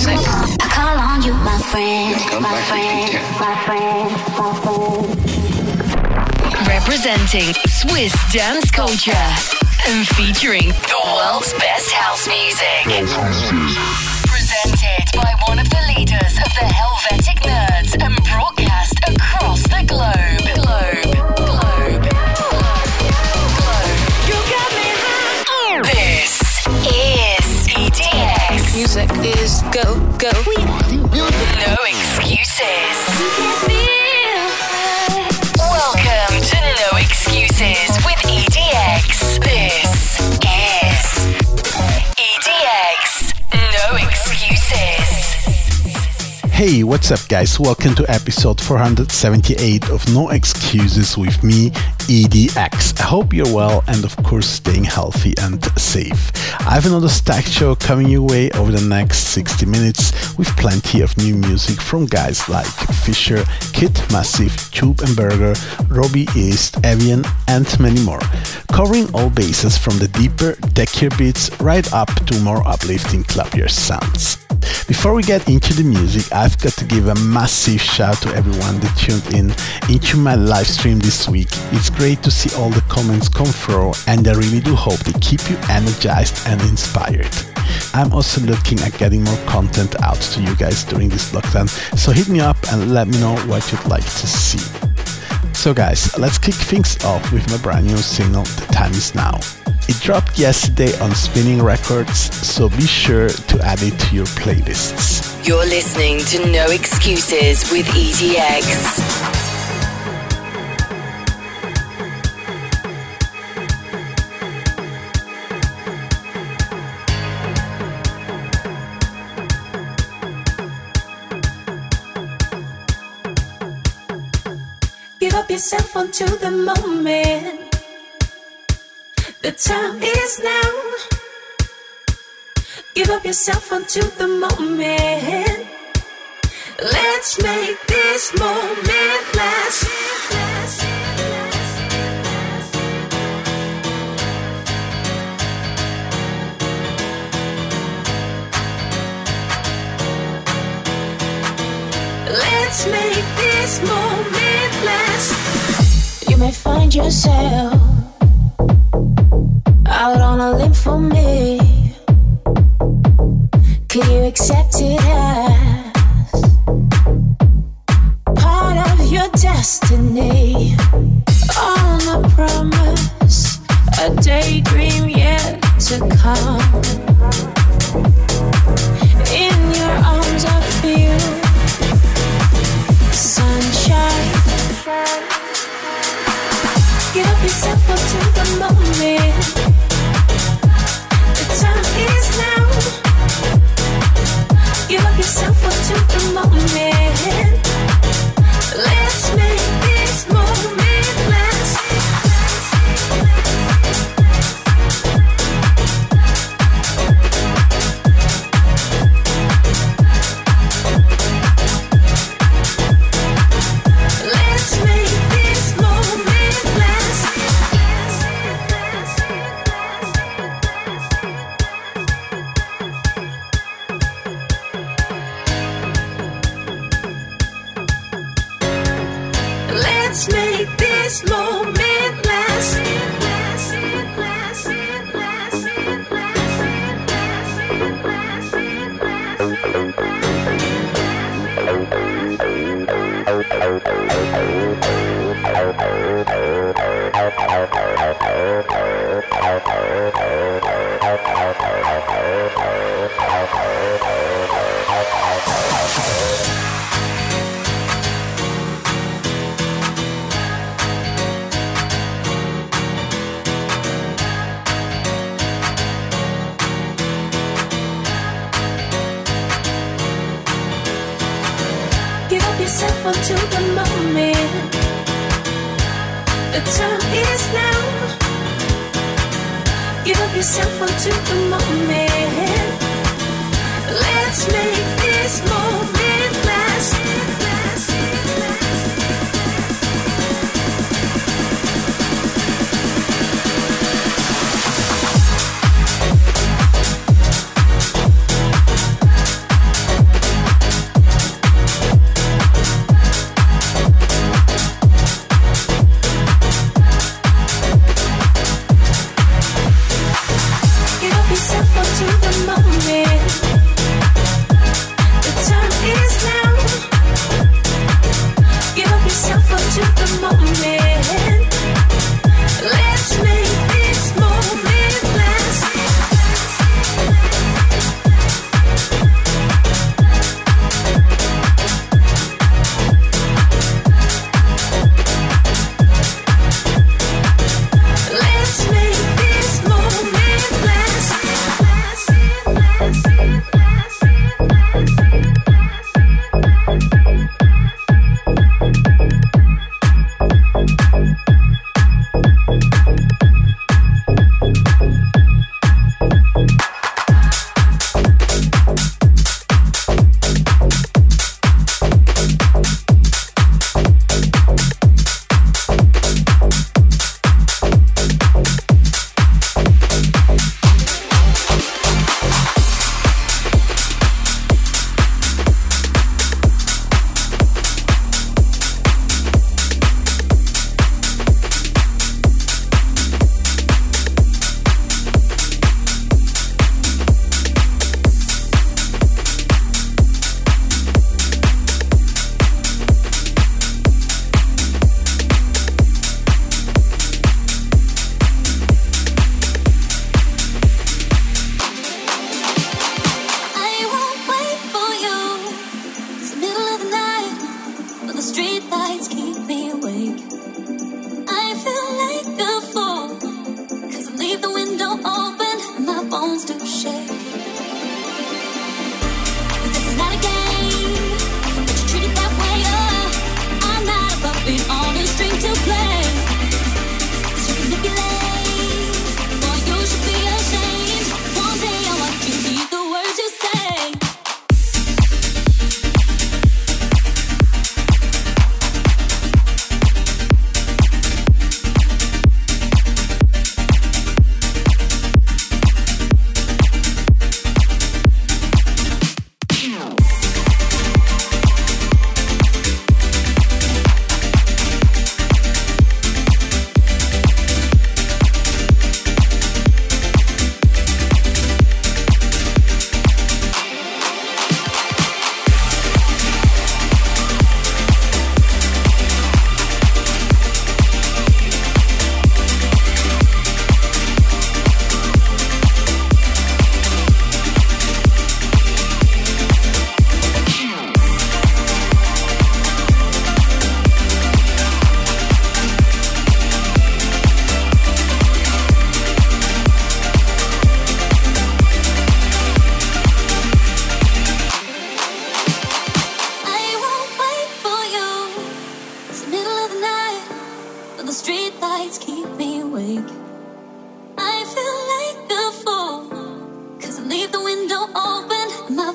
music. I call on you, my friend, my friend, my friend, my friend. Representing Swiss dance culture and featuring the world's best house music. Presented by one of the leaders of the Helvetic Nerds and broadcast across the globe. You got me high. This is EDX. Music is go. No excuses. Welcome to No Excuses with EDX. This is EDX. No Excuses. Hey, what's up guys? Welcome to episode 478 of No Excuses with me, EDX. I hope you're well and of course staying healthy and safe. I have another stacked show coming your way over the next 60 minutes with plenty of new music from guys like Fisher, Kid Massive, Tube and Burger, Robbie East, Evian and many more. Covering all bases from the deeper, techier beats right up to more uplifting clubbier sounds. Before we get into the music, I've got to give a massive shout to everyone that tuned in into my live stream this week. It's great to see all the comments come through and I really do hope they keep you energized and inspired. I'm also looking at getting more content out to you guys during this lockdown, so hit me up and let me know what you'd like to see. So guys, let's kick things off with my brand new single, The Time Is Now. It dropped yesterday on Spinning Records, so be sure to add it to your playlists. You're listening to No Excuses with EDX. Give up yourself onto the moment. The time is now. Give up yourself onto the moment. Let's make this moment last. Let's make this moment last. You may find yourself out on a limb for me. Can you accept it as part of your destiny? On a promise, a daydream yet to come. In your arms I feel sunshine. Give up yourself onto the moment. The time is now. Give up yourself onto the moment. Let's make this moment last. Let's make this moment last. Let's make this moment last. Give up yourself onto the moment. The time is now. Give up yourself onto the moment. Let's make this moment last.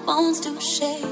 bones to shake.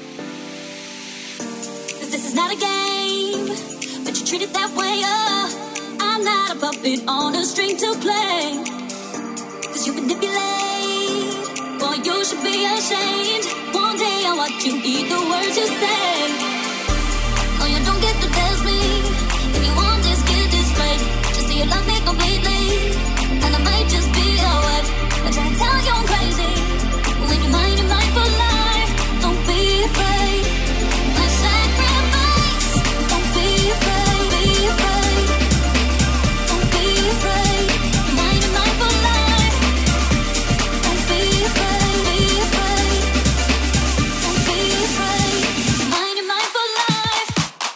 'Cause this is not a game, but you treat it that way, I'm not a puppet on a string to play. 'Cause you manipulate, boy, you should be ashamed. One day I'll watch you eat the words you say. No, you don't get to test me. If you want this, get this right. Just say you love me completely, and I might just be your wife. I try to tell you I'm crazy, but when you're mine for life, don't be afraid. My sacrifice, don't be afraid, be afraid. Don't be afraid, you're mine for life. Don't be afraid, be afraid. Don't be afraid, you're mine for life.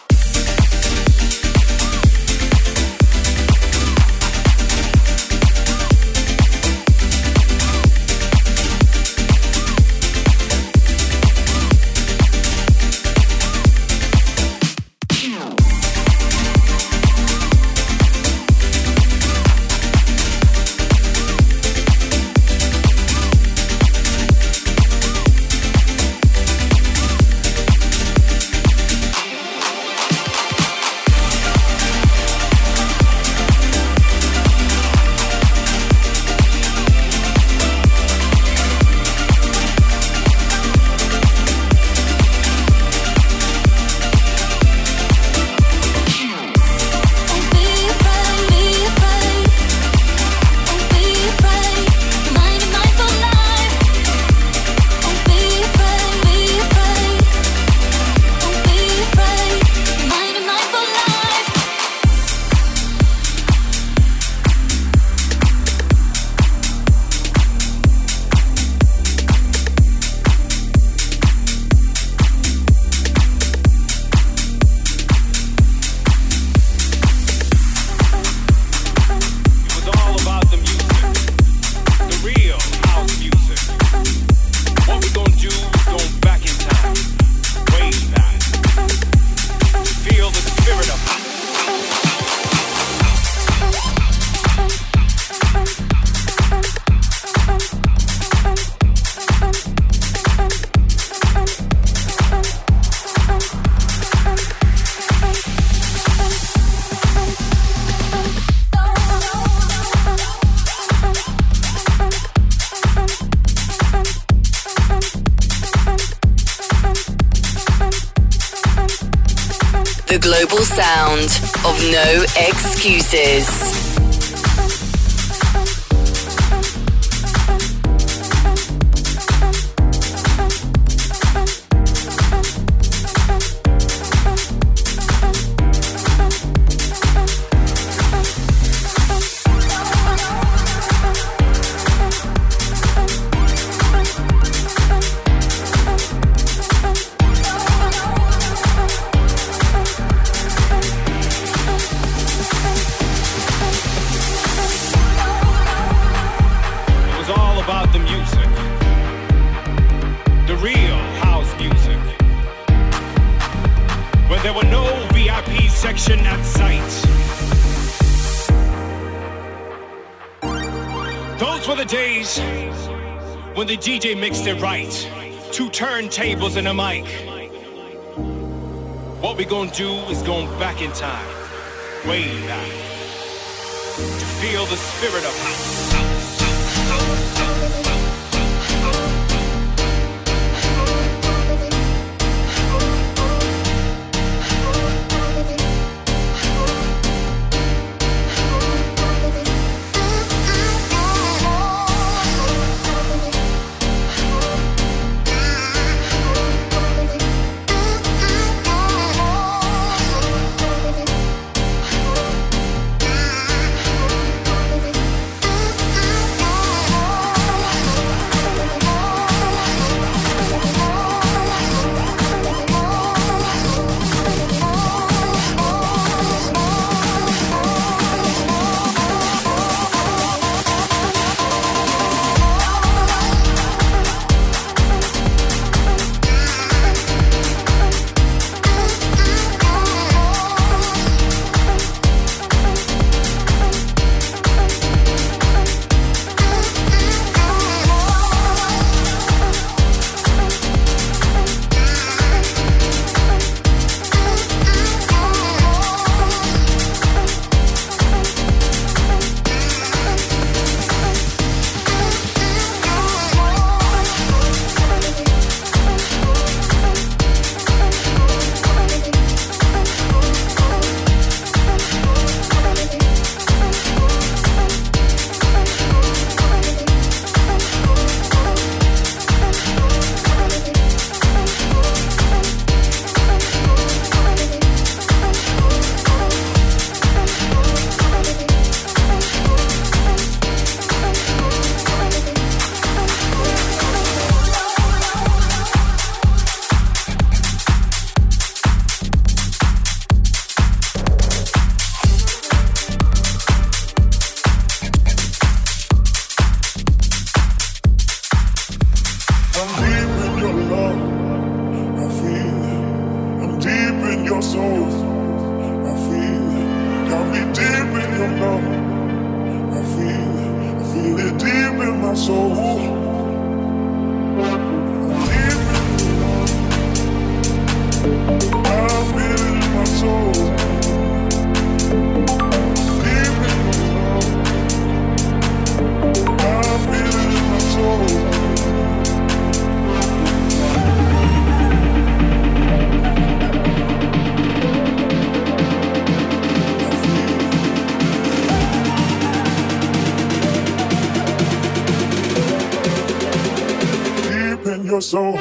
The global sound of No Excuses. When the DJ mixed it right, 2 turntables and a mic. What we gonna do is going back in time, way back, to feel the spirit of house. soul.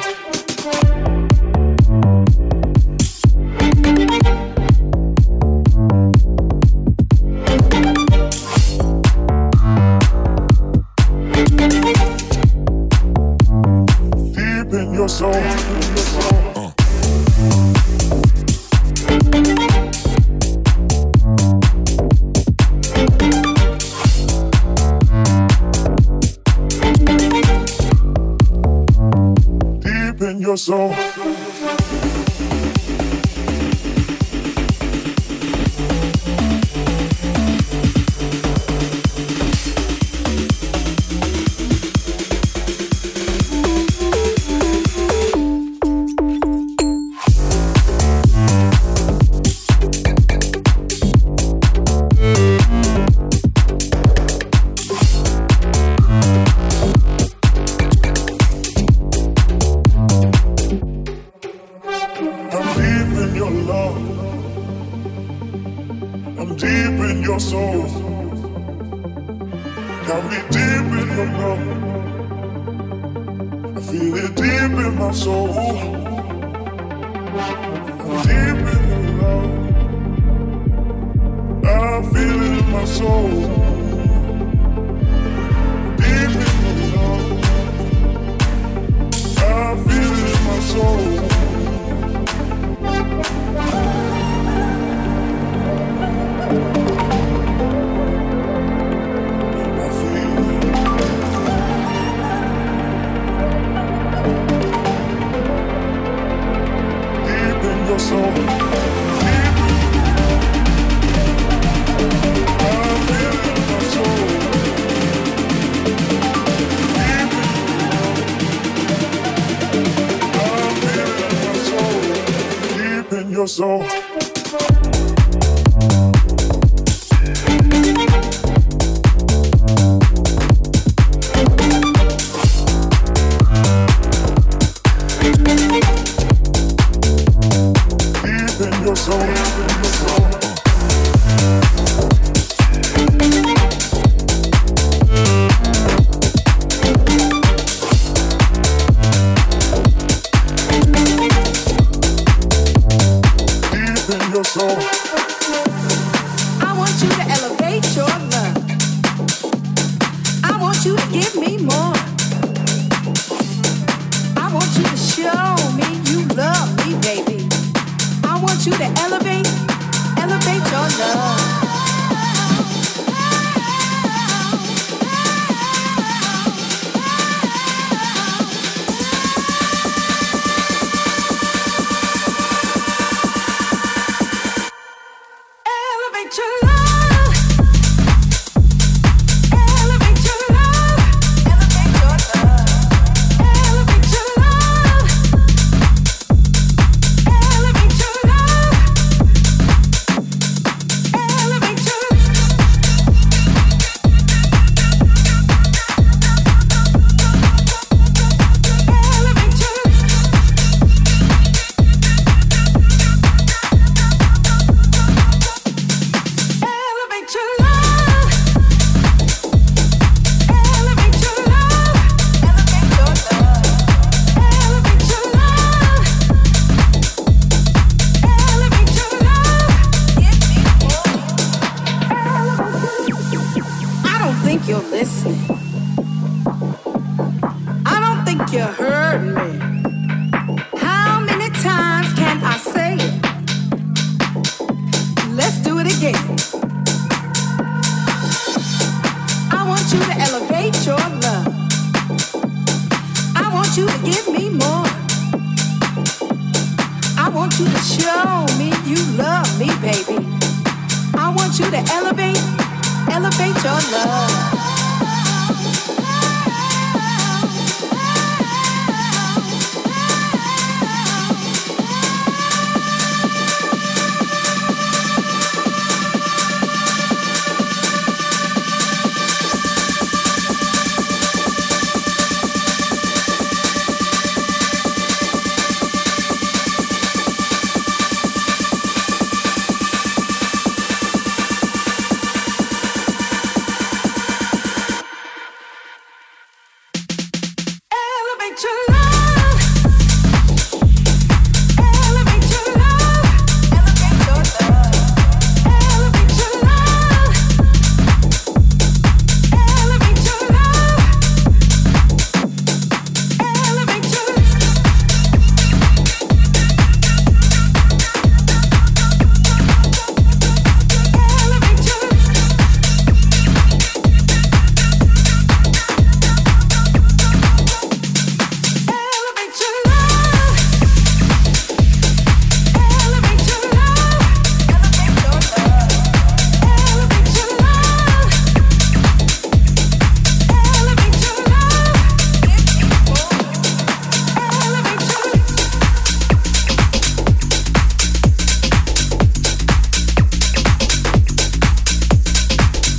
Deep in your soul. Deep in your soul. So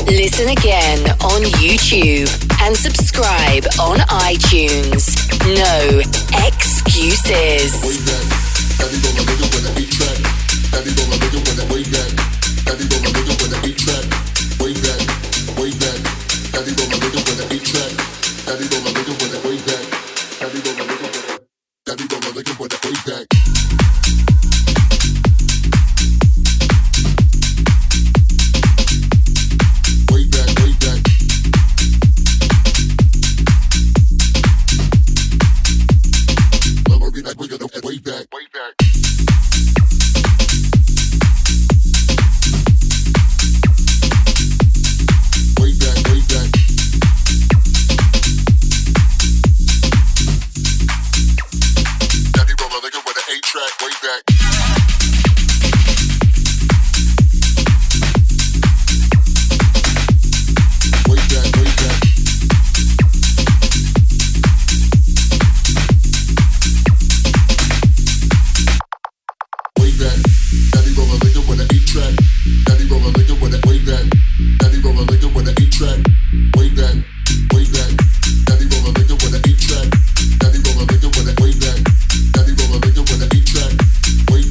Listen again on YouTube and subscribe on iTunes. No excuses. Way back.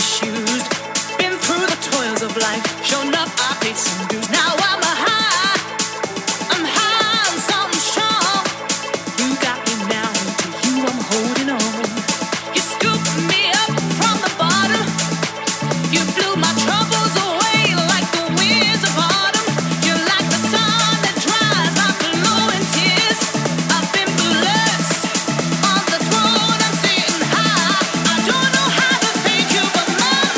shoes. Been through the toils of life. Sure enough, I paid some dues. Now I'm high on something strong. You got me now, to you I'm holding on. You scooped me up from the bottom. You blew my troubles away like the winds of autumn. You're like the sun that dries my flowing tears. I've been blessed. On the throne I'm sitting high. I don't know how to thank you, but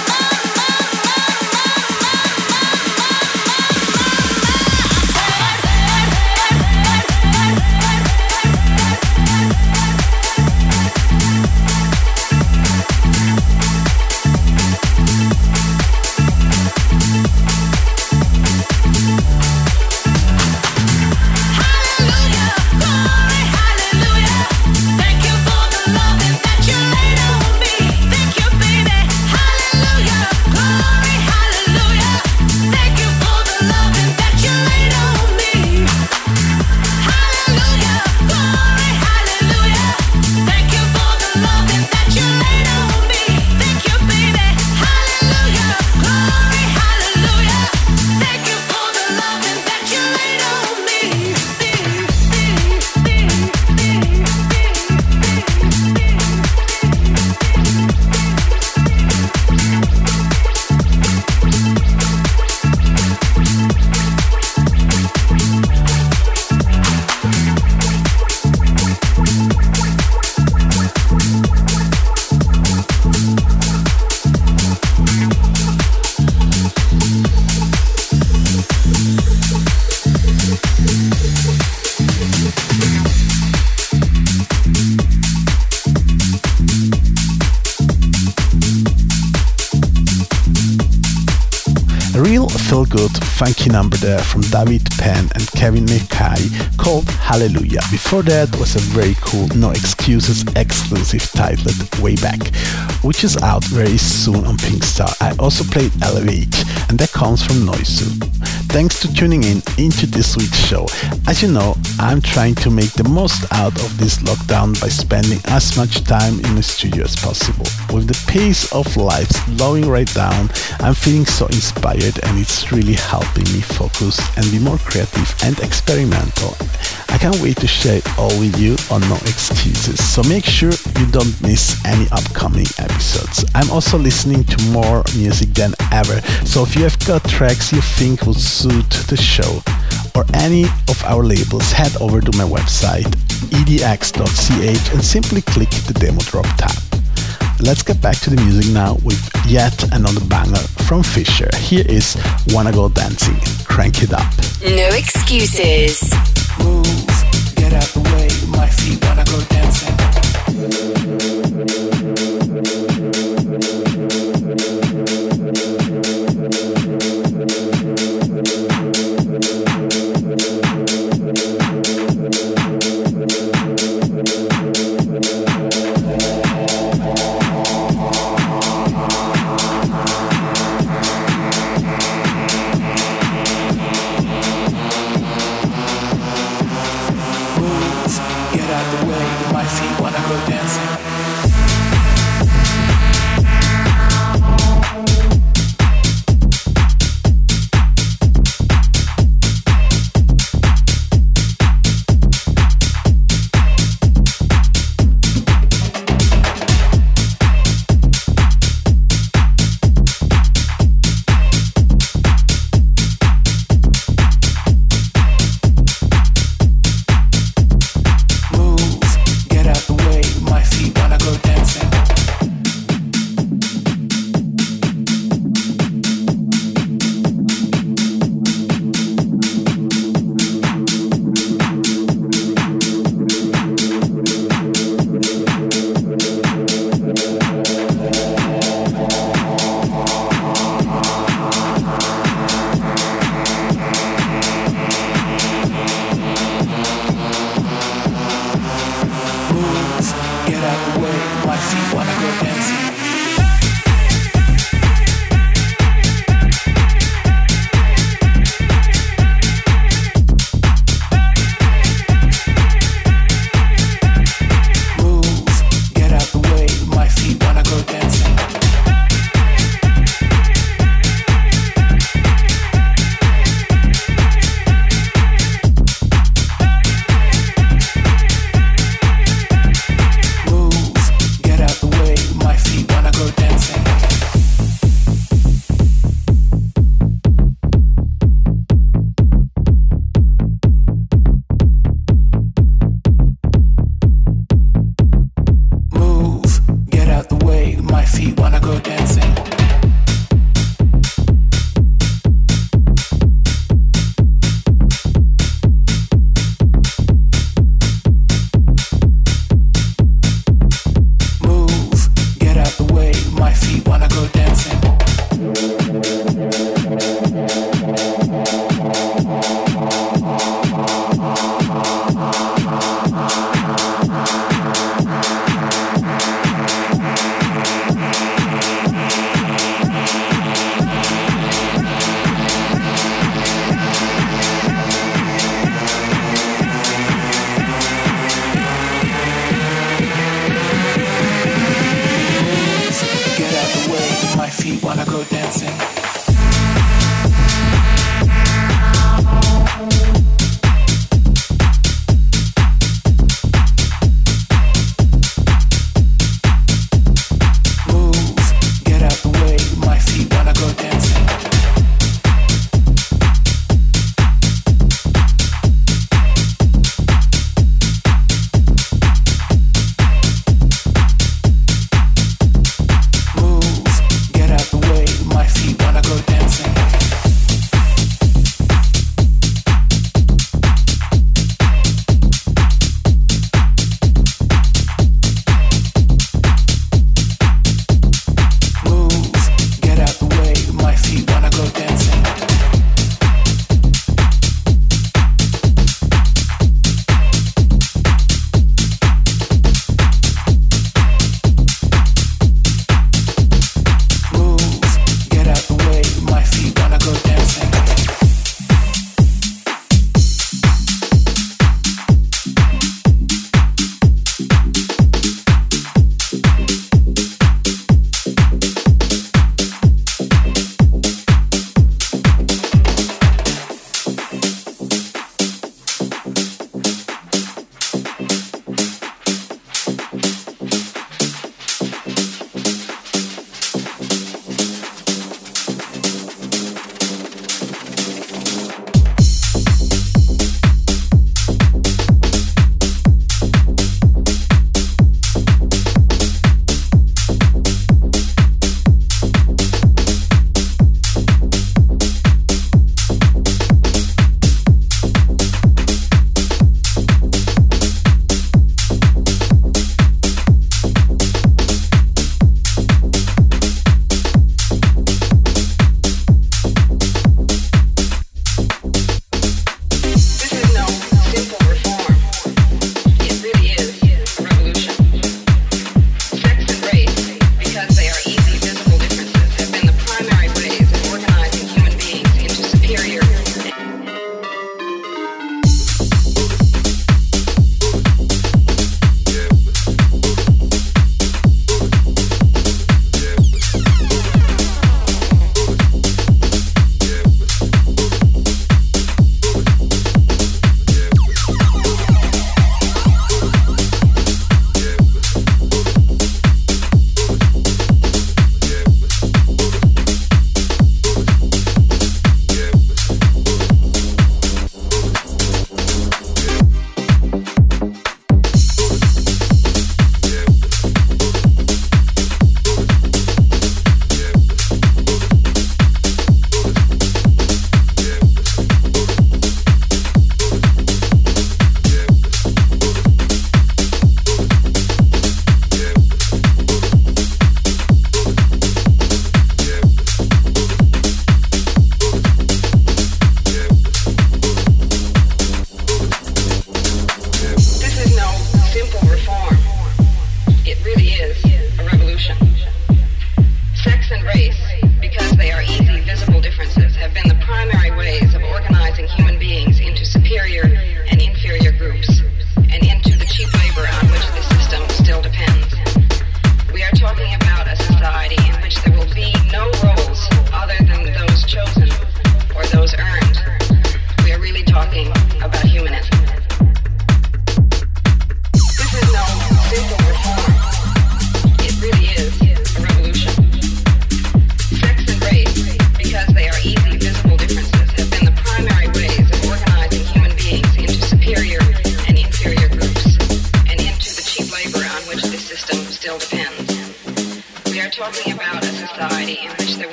feel-good, funky number there from David Penn and Kevin McKay called Hallelujah. Before that was a very cool No Excuses exclusive titled Way Back, which is out very soon on Pinkstar. I also played Elevate, and that comes from Noizu. Thanks to tuning in into this week's show. As you know, I'm trying to make the most out of this lockdown by spending as much time in the studio as possible. With the pace of life slowing right down, I'm feeling so inspired, and it's really helping me focus and be more creative and experimental. I can't wait to share it all with you on No Excuses, so make sure you don't miss any upcoming episodes. I'm also listening to more music than ever, so if you have got tracks you think will suit the show or any of our labels, head over to my website edx.ch and simply click the demo drop tab. Let's get back to the music now with yet another banger from Fisher. Here is Wanna Go Dancing. Crank it up. No excuses. Move, get out the way, my feet wanna go dancing. Get out the way, my feet wanna go dancing. wanna go dancing.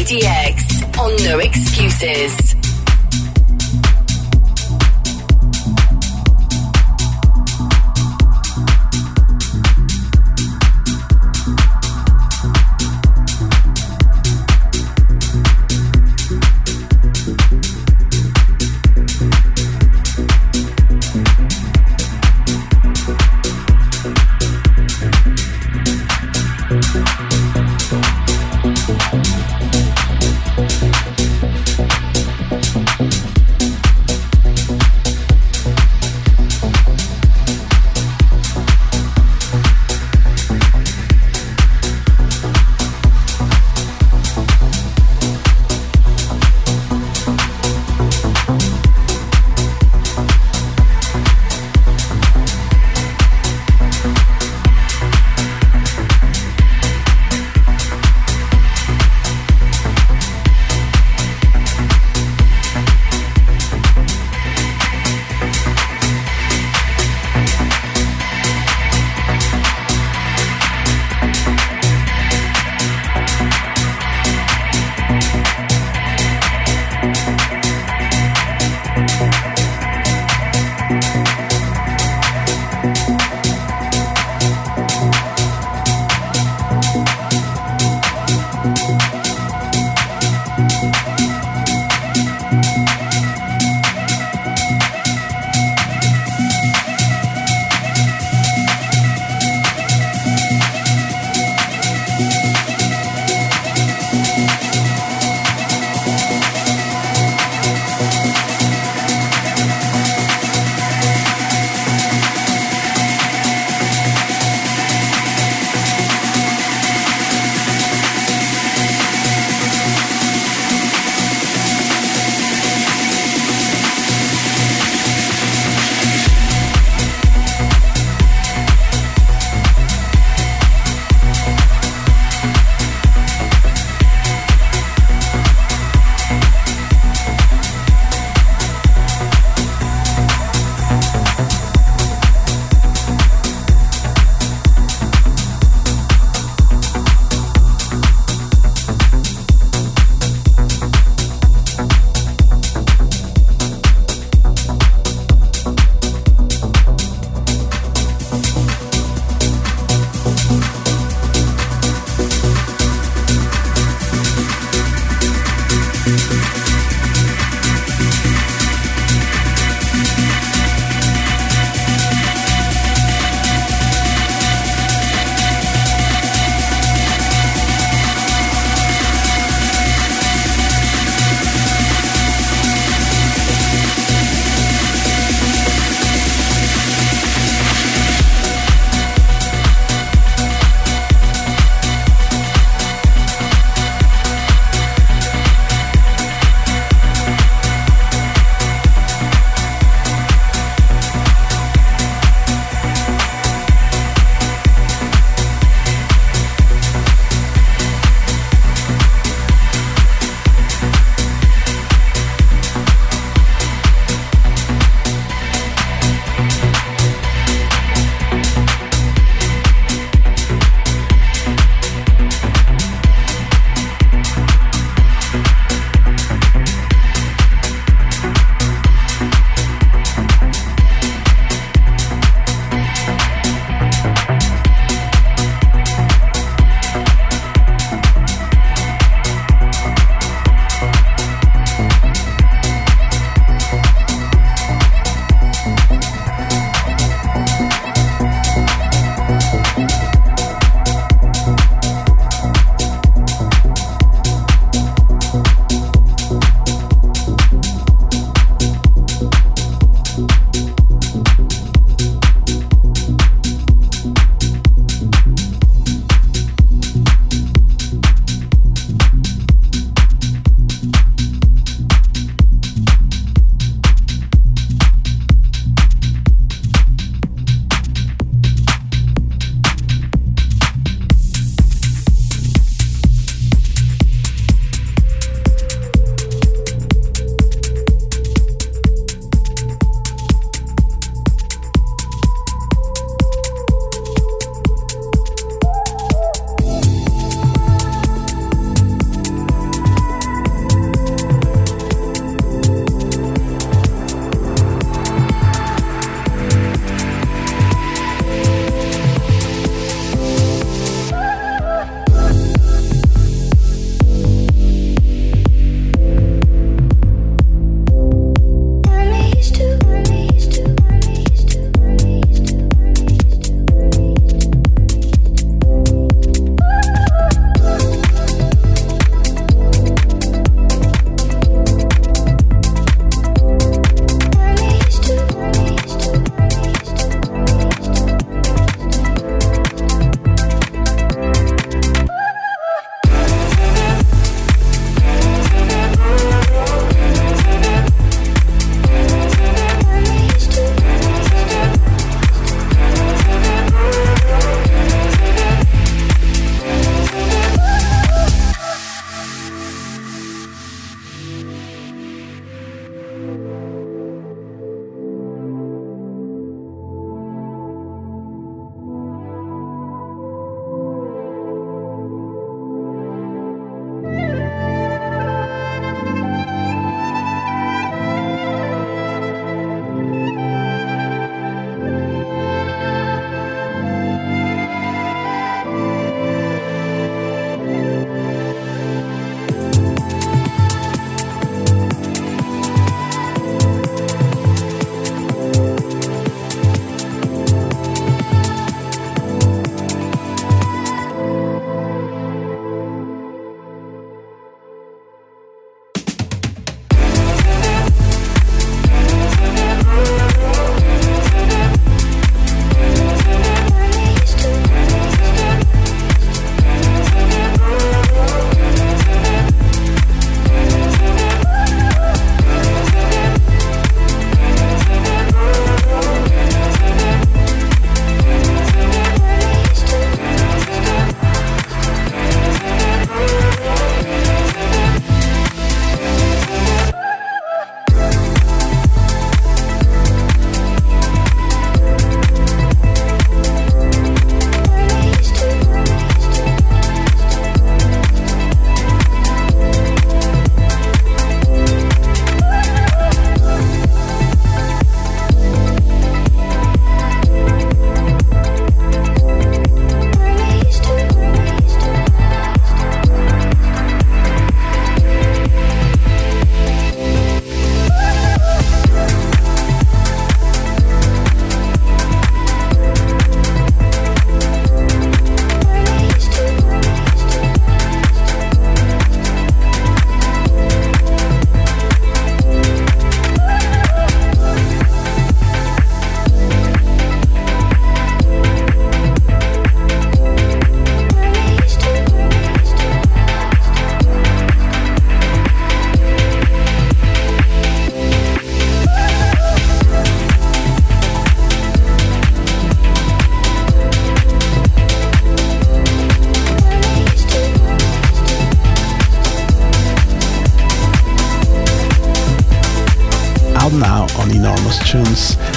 EDX on No Excuses.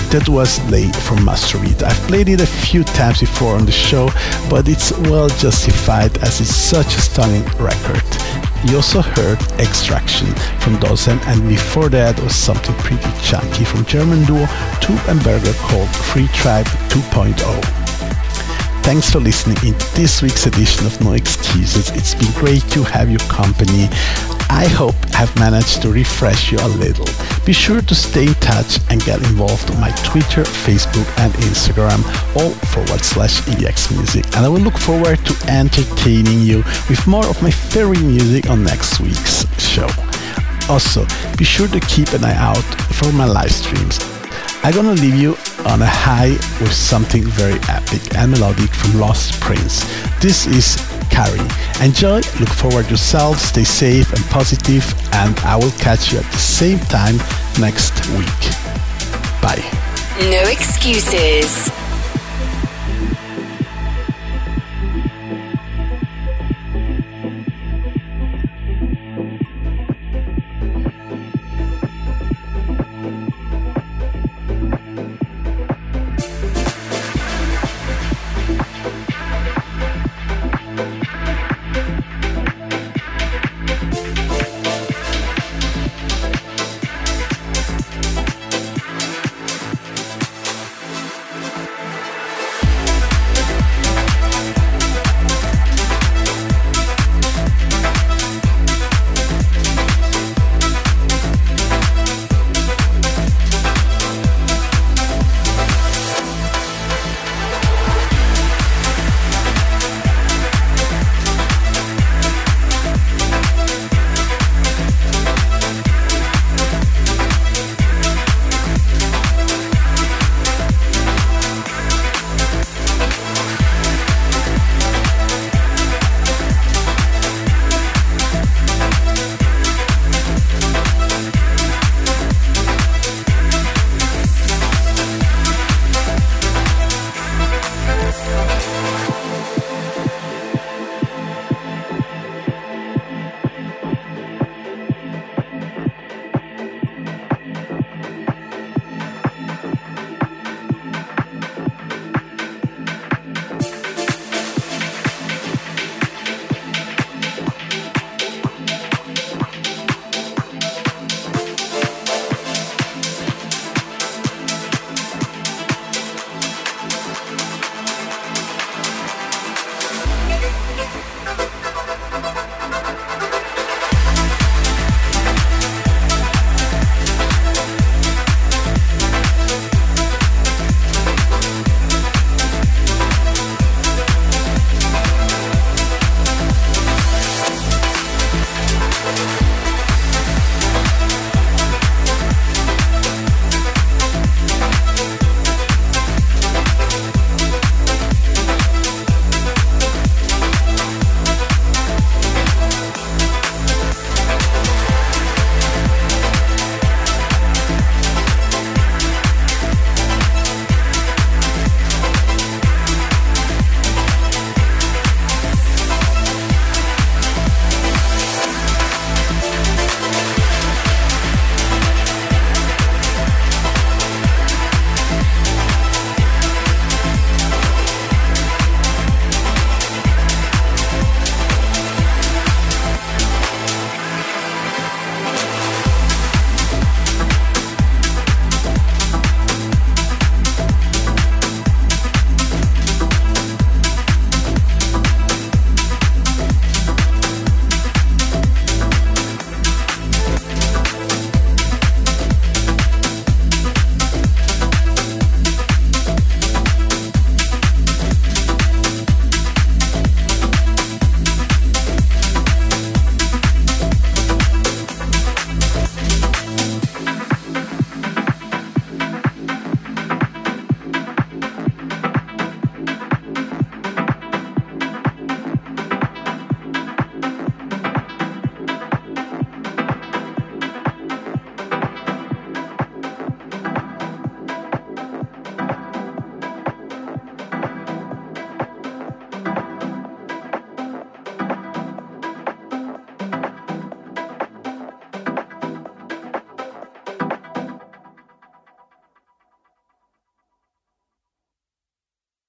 That was Lay from Masterbeat. I've played it a few times before on the show, but it's well justified as it's such a stunning record. You also heard Extraction from Dosem, and before that was something pretty chunky from German duo Tube and Berger called Free Tribe 2.0. Thanks for listening in this week's edition of No Excuses. It's been great to have your company. I hope I've managed to refresh you a little. Be sure to stay in touch and get involved on my Twitter, Facebook and Instagram, all /EDXmusic. And I will look forward to entertaining you with more of my favorite music on next week's show. Also, be sure to keep an eye out for my live streams. I'm gonna leave you on a high with something very epic and melodic from Lost Prince. This is Carrie. Enjoy, look forward yourself, stay safe and positive, and I will catch you at the same time next week. Bye. No Excuses.